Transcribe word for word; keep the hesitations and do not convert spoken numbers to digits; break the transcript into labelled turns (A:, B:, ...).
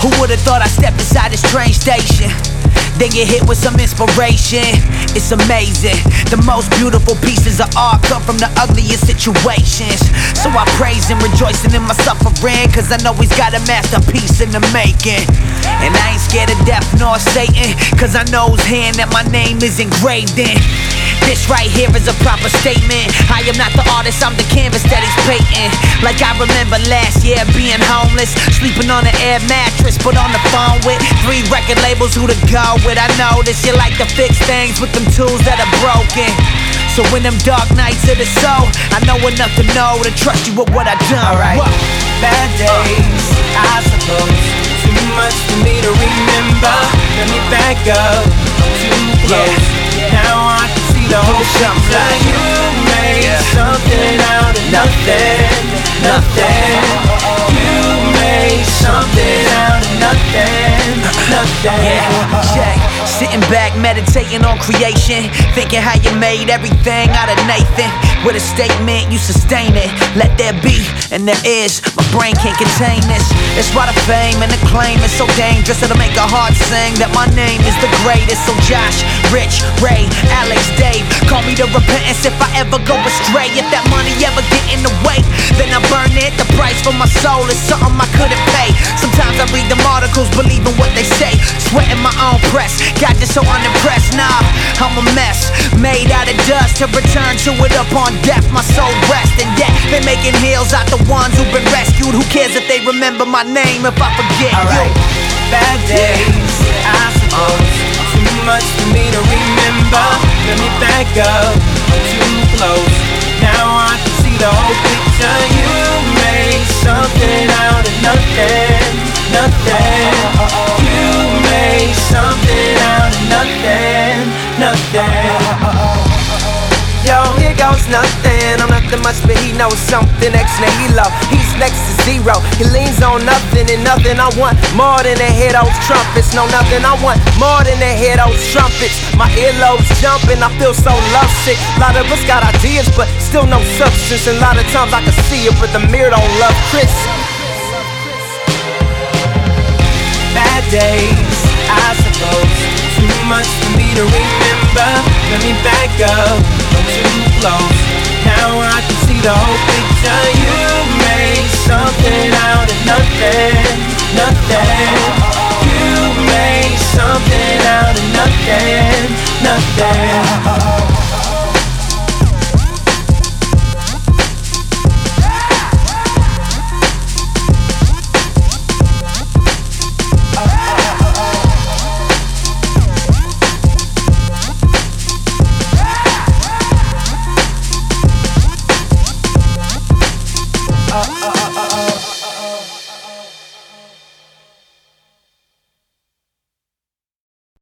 A: Who would've thought I'd step inside this train station? Then get hit with some inspiration. It's amazing. The most beautiful pieces of art come from the ugliest situations. So I praise him, rejoicing in my suffering, cause I know he's got a masterpiece in the making. And I ain't scared of death nor Satan, cause I know his hand that my name is engraved in. This right here is a proper statement. I am not the artist, I'm the canvas that he's painting. Like I remember last year being homeless, sleeping on an air mattress, but on the phone with three record labels, who to go with. I know this, you like to fix things with them tools that are broken. So when them dark nights of the soul, I know enough to know to trust you with what I done.
B: Alright, bad days, I suppose. Too much for me to remember. Let me back up, too close. Now I can see the whole picture. You made yeah. something out of nothing, nothing. You made something out of nothing, nothing.
A: Yeah, Jay, sitting back, meditating on creation, thinking how you made everything out of Nathan. With a statement, you sustain it. Let there be, and there is. My brain can't contain this. That's why the fame and the claim is so dangerous. It'll make a heart sing that my name is the greatest. So Josh, Rich, Ray, Alex, Dave, call me the repentance if I ever go astray. If that money ever get in the way, then I burn it. The price for my soul is something I couldn't pay. Sometimes I read them articles, believing what they say, sweating my own press, got just so unimpressed. Nah, I'm a mess, made out of dust, to return to it upon death. My soul rest, and yet they making heels out the ones who've been rescued. Who cares if they remember my name if I forget?
B: Alright, bad days, I suppose. Too much for me to remember. Let me back up, too close. Now I can see the whole picture. You made something out of nothing, nothing. You made something out of nothing, nothing. Yo, here goes nothing. I'm nothing much, but he knows something. X nihilo, he's next to zero. He leans on nothing and nothing. I want more than to hear those trumpets. No, nothing. I want more than to hear those trumpets. My earlobes jumping, I feel so lovesick. A lot of us got ideas, but still no substance. And a lot of times I can see it, but the mirror don't love Chris. Bad days, I suppose. Too much for me to remember. Let me back up, too close. Now I can see the whole picture. You made something out of nothing, nothing.